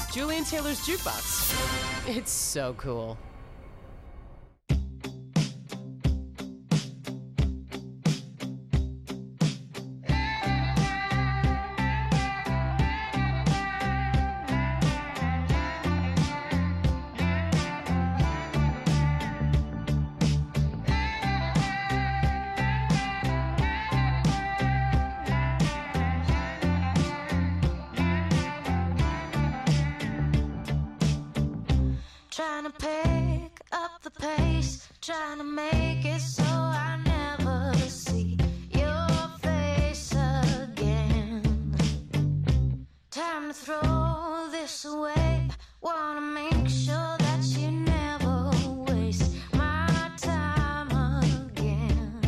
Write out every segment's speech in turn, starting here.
Julian Taylor's Jukebox. It's so cool. Trying to pick up the pace, trying to make it so I never see your face again. Time to throw this away, wanna make sure that you never waste my time again.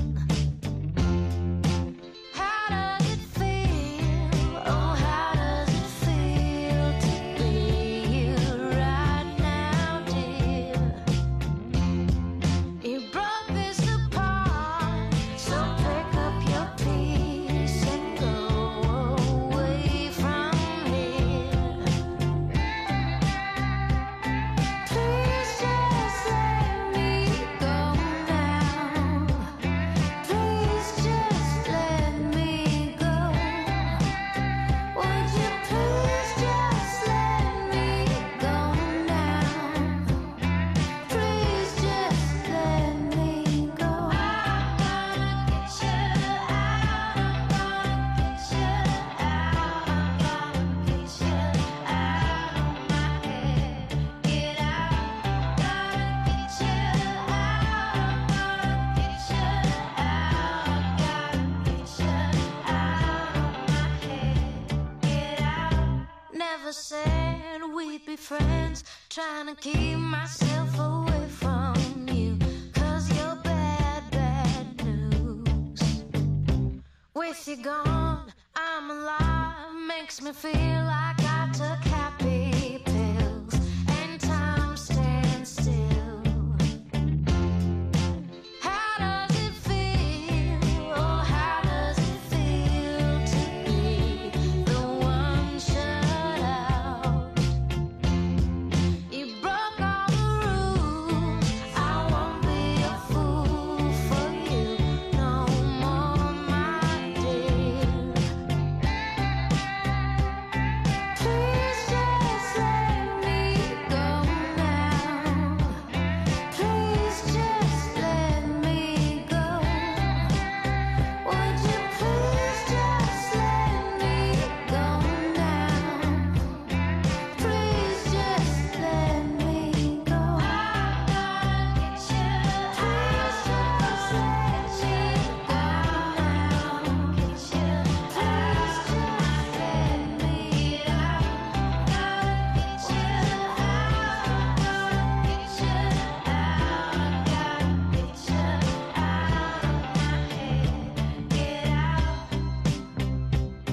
How does it feel? Oh, how does it feel to be you right now, dear? You broke this apart, so pick up your piece and go away from here. Please just let me go now. Please just let me go. Would you please just let me go now? Please just let me go. I'm gonna get you out. I'm gonna get you out. I'm gonna get you out of my head. Get out. Gonna get you out. I'm gonna get you out. Gotta get you out of my head. Get out. Never said we'd be friends. Trying to keep myself away from you, 'cause you're bad, bad news. With you gone, I'm alive. Makes me feel like I took happy pills and time stands still. How does it feel? Oh, how does it feel to be the one shut out? You broke all the rules. I won't be a fool for you no more, my dear. Please just let me go now. Please just let me go. Would you please just let me go now? Please just let me go. I'm gonna get you out. Please just let me go now. Get you out. Please just let me out. Gotta get you out. Gonna get you out. Gotta get you out of my head. Get out.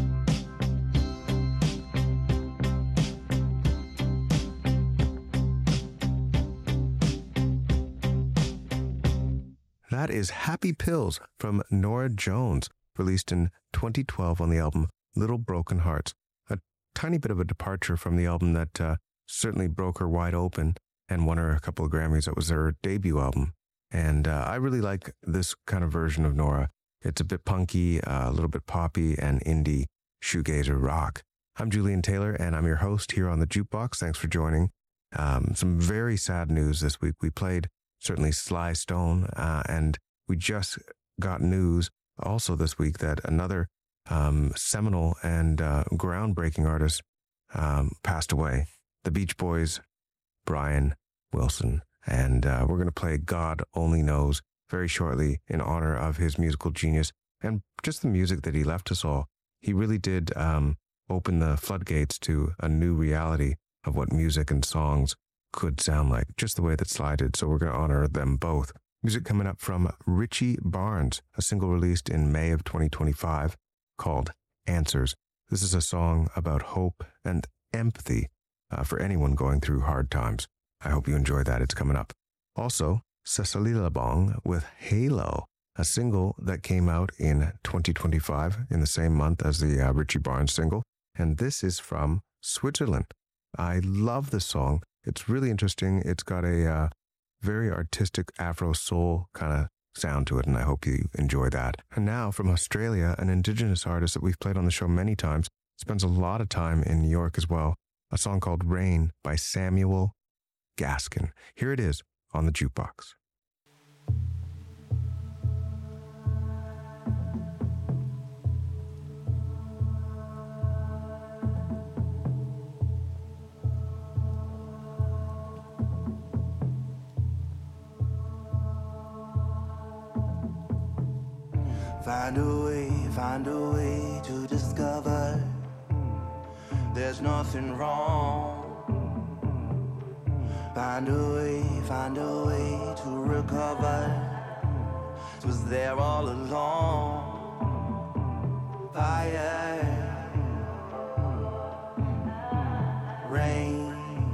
That is Happy Pills from Norah Jones, released in 2012 on the album Little Broken Hearts. A tiny bit of a departure from the album that certainly broke her wide open and won her a couple of Grammys. That was her debut album. And I really like this kind of version of Norah. It's a bit punky, a little bit poppy, and indie shoegazer rock. I'm Julian Taylor, and I'm your host here on the Jukebox. Thanks for joining. Some very sad news this week. We played certainly Sly Stone, and we just got news also this week that another seminal and groundbreaking artist passed away. The Beach Boys, Brian Wilson. And we're going to play God Only Knows very shortly in honor of his musical genius and just the music that he left us all. He really did open the floodgates to a new reality of what music and songs could sound like, just the way that Sly did. So we're going to honor them both. Music coming up from Richie Barnes, a single released in May of 2025 called Answers. This is a song about hope and empathy for anyone going through hard times. I hope you enjoy that. It's coming up. Also, Cecily LeBong with Halo, a single that came out in 2025 in the same month as the Richie Barnes single. And this is from Switzerland, I love the song. It's really interesting. It's got a very artistic Afro soul kind of sound to it, and I hope you enjoy that. And now from Australia, an Indigenous artist that we've played on the show many times, spends a lot of time in New York as well. A song called Rain by Samuel Gaskin. Here it is on the jukebox. Find a way to discover there's nothing wrong. Find a way to recover. It was there all along. Fire, rain.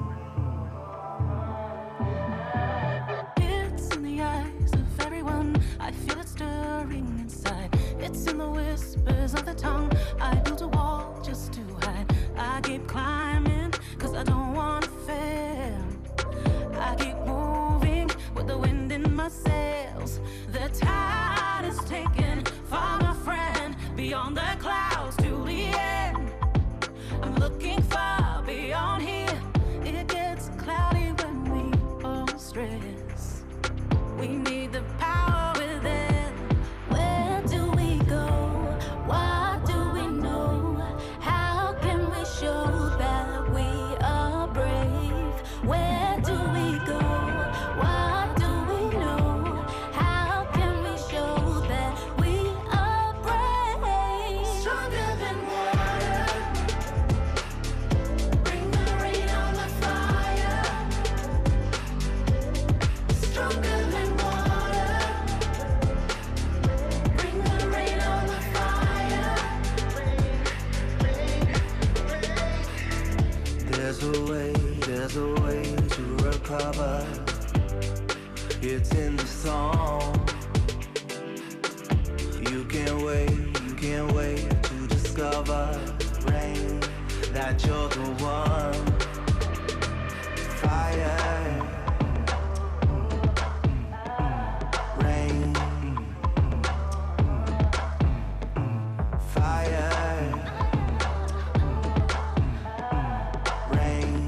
It's in the eyes of everyone. I feel it stirring inside. It's in the whispers of the tongue. I built a wall just to hide. I keep climbing, cause I don't wanna fail. I keep moving with the wind in my sails. The tide is taking far, my friend, beyond the clouds to the end. I'm looking far beyond here. It gets cloudy when we all stress. We need the power within. Where do we go? What do we know? How can we show that we are brave? Where do we go? What do we know? How can we show that we are brave? Stronger than water. Bring the rain on the fire. Stronger than water. Bring the rain on the fire. There's a way to recover. It's in the song. You can't wait to discover, rain, that you're the one. Fire, rain, fire, rain.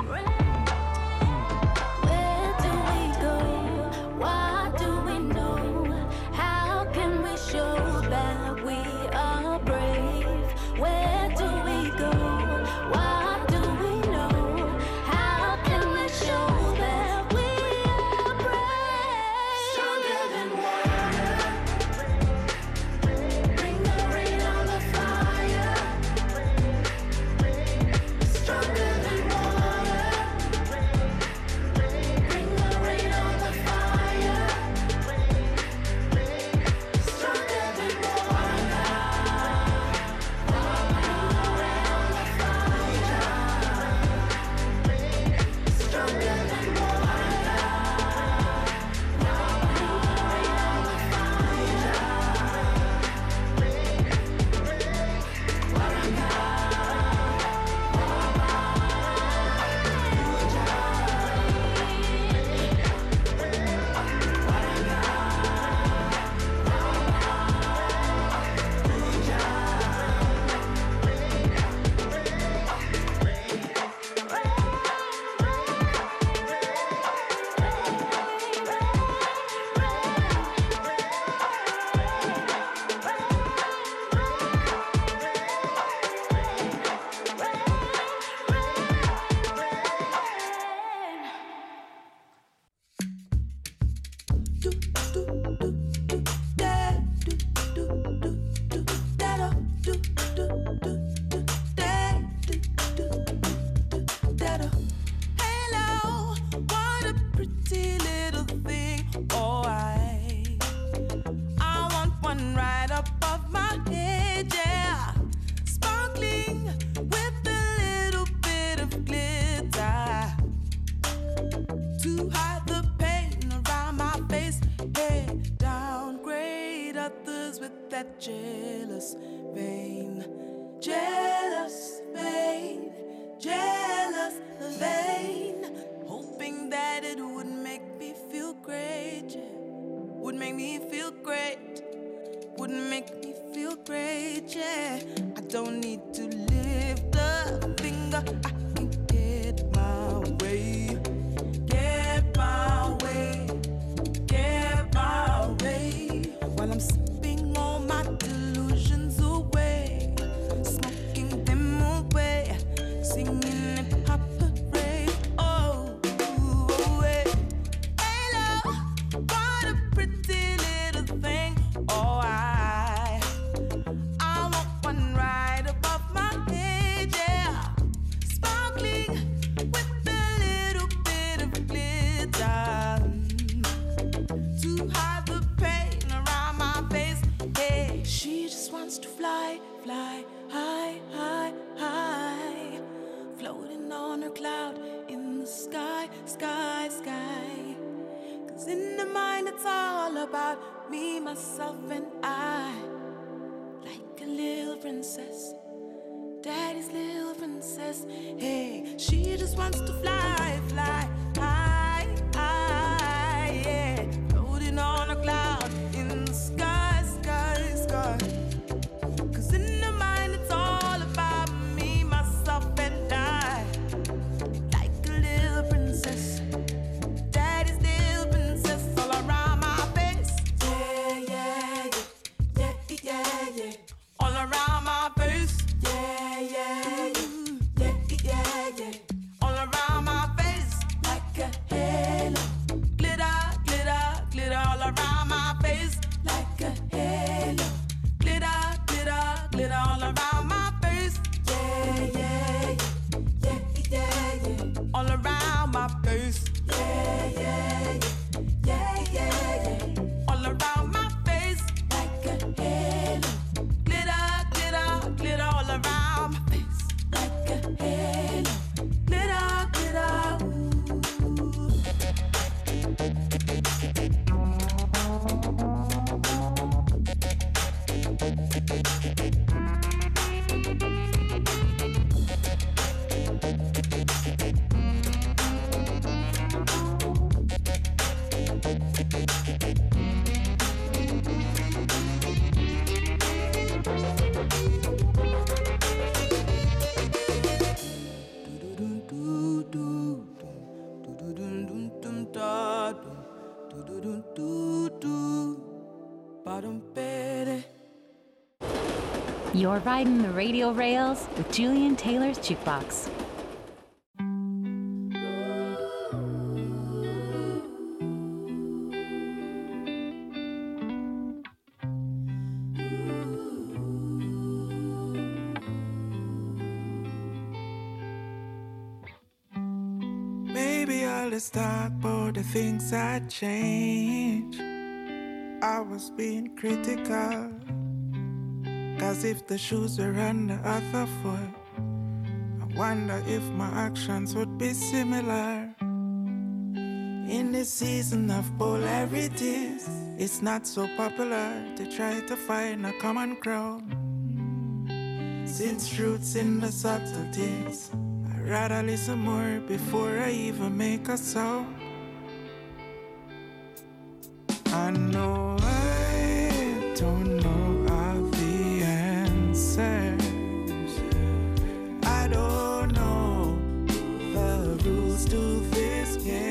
Where do we go? What do we know? How can we show that we are brave? Where do we go? What do we know? How can we show that we are brave? Stronger than water. Bring the rain on the fire. Stronger than water. Bring the rain on the fire. Stronger than water. Stronger than water. Hello, what a pretty little thing. Oh, I want one right above my head, yeah. Sparkling with a little bit of glitter to hide the pain around my face. Head down, grade others with that jealous vein. Jealous vein, jealous just vain, hoping that it would make me feel great, yeah. Would make me feel great, would make me feel great, yeah. I don't need to lift a finger, I can get my way, get my way, get my way. While I'm sipping all my delusions away, smoking them away, singing hip hop parade. Oh, hey, hello, what a pretty little thing. Oh, I want one right above my head, yeah, sparkling with a little bit of glitter to hide the pain around my face. Hey, she just wants to fly, fly high, high, high, floating on her cloud in the sky, sky, sky. 'Cause in the mind it's all about me, myself, and I. Like a little princess, daddy's little princess. Hey, she just wants to fly, fly high, high, yeah, floating on a cloud in the sky, sky, sky. 'Cause in the mind it's all about me, myself, and I. Like a little princess, daddy's little princess, all around my face. Yeah, yeah, yeah, yeah, yeah, yeah. All around my face. Yeah, yeah, yeah, yeah, yeah. All around my face. Like a halo. Glitter, glitter, glitter all around my face. Like a halo. Glitter, glitter, glitter all around my face. Yeah, yeah, yeah, yeah, yeah. All around my face. Yeah, yeah, yeah, yeah, yeah. All around my face. Like a halo. Glitter, glitter, glitter all around my face. Like a halo. Glitter, glitter, ooh. You're riding the radio rails with Julian Taylor's Jukebox. Maybe all this talk about the things I change. I was being critical. 'Cause if the shoes were on the other foot, I wonder if my actions would be similar. In this season of polarities, it's not so popular to try to find a common ground. Since truth's in the subtleties, I'd rather listen more before I even make a sound. I know I don't know all the answers. I don't know the rules to this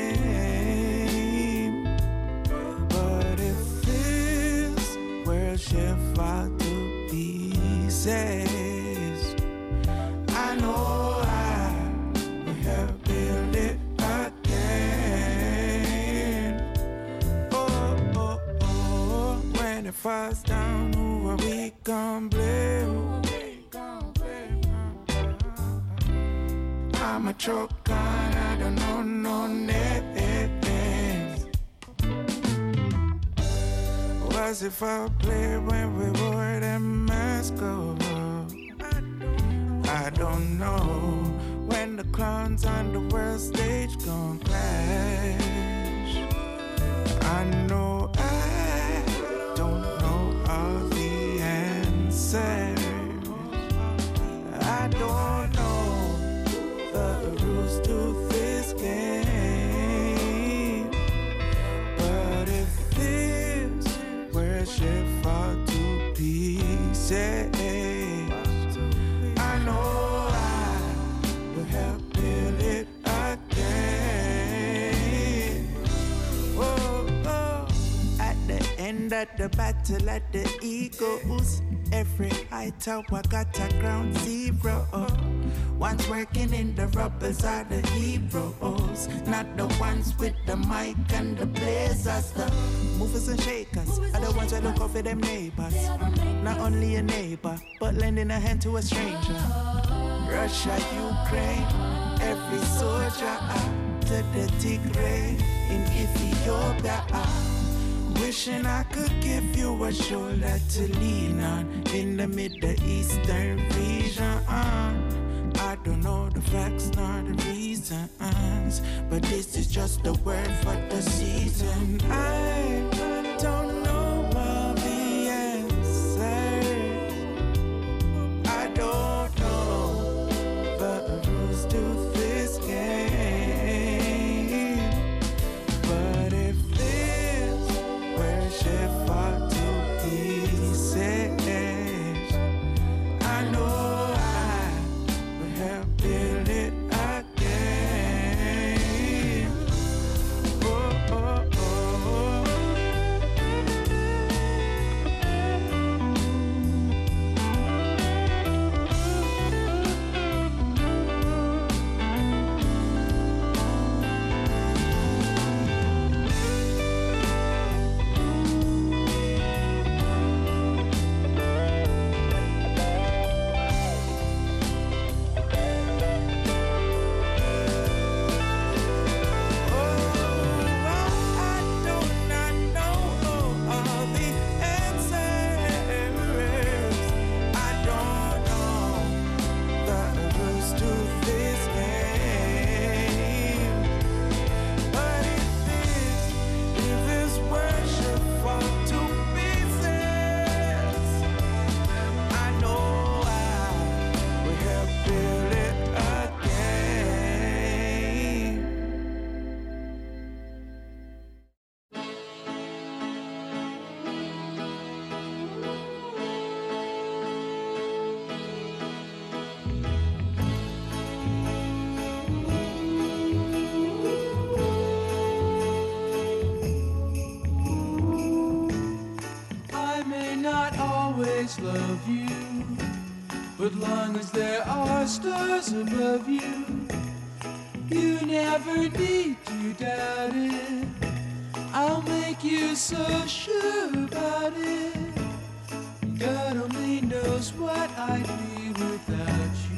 game. But if this world should fall to pieces, I know I will help build it again. Oh, oh, oh, when it falls down, who are we gon' blame? I'm a choke on, I don't know no names. Was it foul play when we wore them masks off? I don't know when the clowns on the world stage gon' clash. I know I don't know all the answers. I don't know the rules that the battle at the Eagles. Every high tower got a ground zero. Ones working in the rubbers are the heroes, not the ones with the mic and the blazers. The movers and shakers are the ones that look out for them neighbors. Not only a neighbor, but lending a hand to a stranger. Russia, Ukraine, every soldier to the Tigray in Ethiopia. Wishing I could give you a shoulder to lean on in the Middle Eastern region. I don't know the facts nor the reasons, but this is just the word for the season. I don't know all the answers. I don't know the rules to this game. But if this worship fall to pieces, I know build it again. Oh, oh, oh. Love you, but long as there are stars above you, you never need to doubt it. I'll make you so sure about it. God only knows what I'd be without you.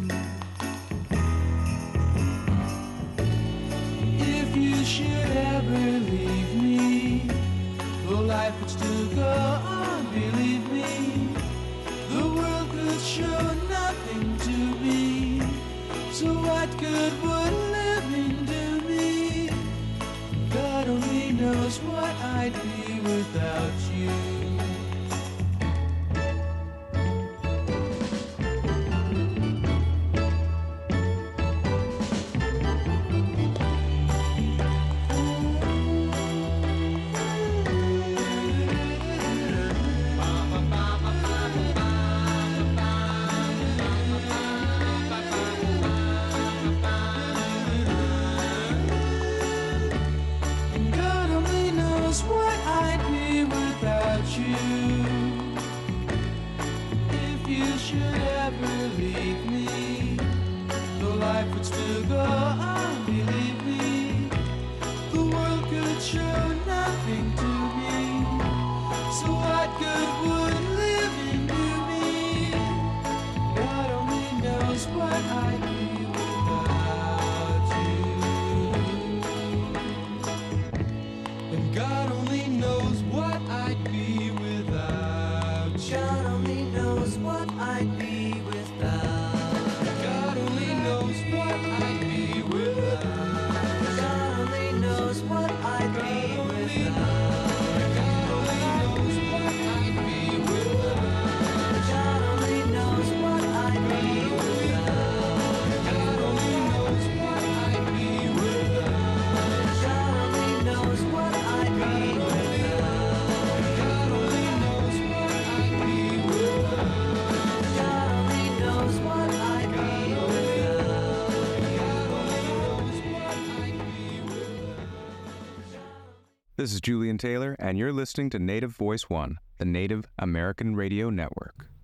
If you should ever leave me, though life would still go on, believe me, the world could show nothing to me. So what good would living do me? God only knows what I'd be without you. This is Julian Taylor, and you're listening to Native Voice One, the Native American Radio Network.